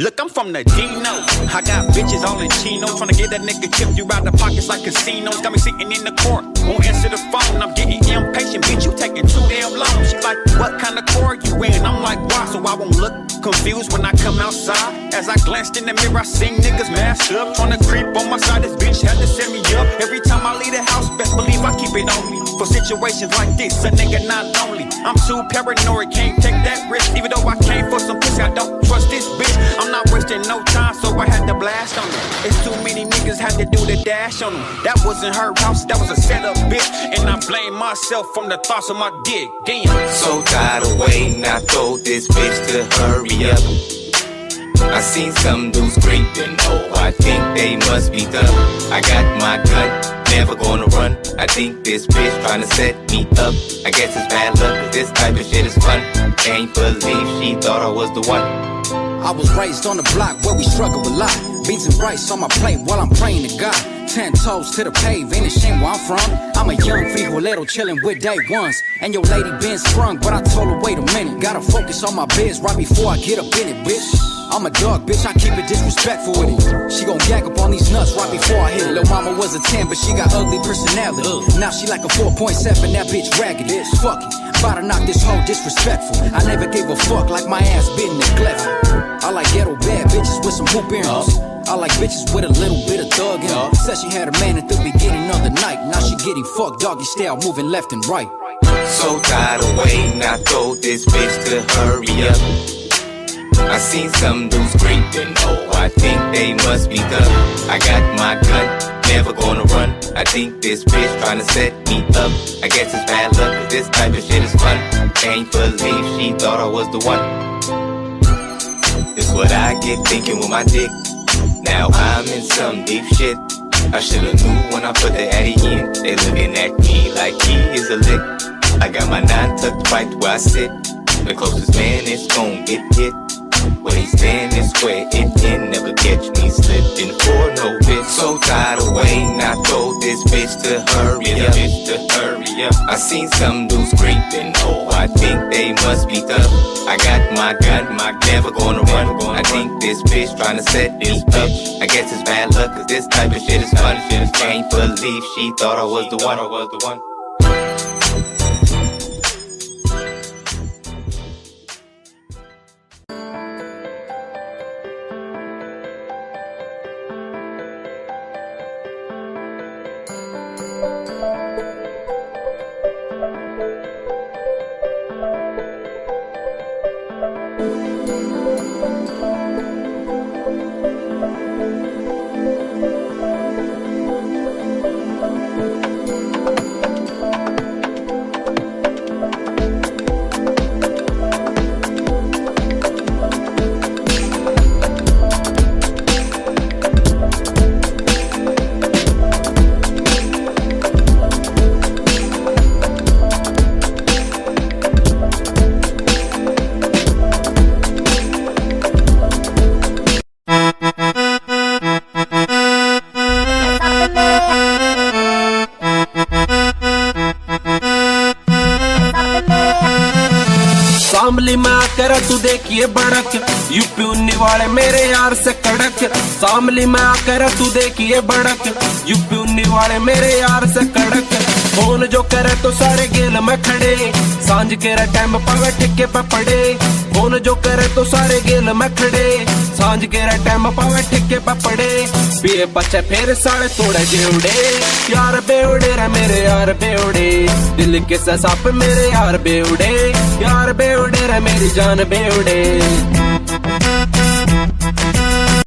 Look, I'm from the Dino. I got bitches all in chino, tryna get that nigga chipped you out the pockets like casinos. Got me sitting in the court, won't answer the phone. I'm getting impatient, bitch, you taking too damn long. She like, what kind of car you in? I'm like, why? So I won't look confused when I come outside. As I glanced in the mirror, I seen niggas masked up, tryna creep on my side. This bitch had to set me up. Every time I leave the house, best believe I keep it on me. For situations like this, a nigga not lonely. I'm too paranoid, can't take that risk. Even though I came for some pussy, I don't trust this bitch. I'm not wasting no time, so I had to blast on her. It's too many niggas had to do the dash on them. That wasn't her house, that was a setup, bitch. And I blame myself from the thoughts of my dick. Damn. So tired of waiting, I told this bitch to hurry up. I seen some dudes creeping, oh, I think they must be tough. I got my gun, never gonna run. I think this bitch tryna set me up. I guess it's bad luck, cause this type of shit is fun. Can't believe she thought I was the one. I was raised on the block where we struggle a lot. Beans and rice on my plate while I'm praying to God. 10 toes to the pave, ain't a shame where I'm from. I'm a young frijolero chillin' with day ones. And your lady been sprung, but I told her wait a minute. Gotta focus on my biz right before I get up in it, bitch. I'm a dog, bitch, I keep it disrespectful with it. She gon' gag up on these nuts right before I hit it. Lil' mama was a 10, but she got ugly personality. Now she like a 4.7, that bitch raggedy. Fuck it, about to knock this hoe disrespectful. I never gave a fuck like my ass been neglectful. I like ghetto bad bitches with some hoop earrings. I like bitches with a little bit of thug in her. Said she had a man at the beginning of the night. Now she getting fucked doggy style, moving left and right. So tired of waiting, I told this bitch to hurry up. I seen some dudes creeping, oh, I think they must be tough. I got my gun, never gonna run. I think this bitch tryna set me up. I guess it's bad luck, cause this type of shit is fun. Can't believe she thought I was the one. It's what I get thinking with my dick. Now I'm in some deep shit. I should've knew when I put the addy in. They looking at me like he is a lick. I got my 9 tucked right where I sit. The closest man is gon' get hit. Where he standing square, it can never catch me slipping for no bitch. So tired of waiting, I told this bitch to hurry up. I seen some dudes creeping, oh, I think they must be tough. I got my gun, never gonna run. I think this bitch tryna set me up. I guess it's bad luck, cause this type of shit is fun. Can't believe she thought I was the one. सामली में आकर तू देखिए बड़क, UP उन्नी वाले मेरे यार से कड़क। सामली में आकर तू देखिए बड़क, यूपी उन्नी वाले मेरे यार से कड़क। फोन जो करे तो सारे गेल में खड़े, सांझ के टाइम पावे ठिके पे पड़े। फोन जो करे तो सारे गेल में खड़े, सांझ के टाइम पावे ठिके पे पड़े। पिए बच्चे फिर साढ़े तोड़े जेवड़े, यार बेवड़े रे मेरे यार बेवड़े। दिल के साप मेरे यार बेवड़े, यार बेवड़े रे मेरी जान बेवड़े।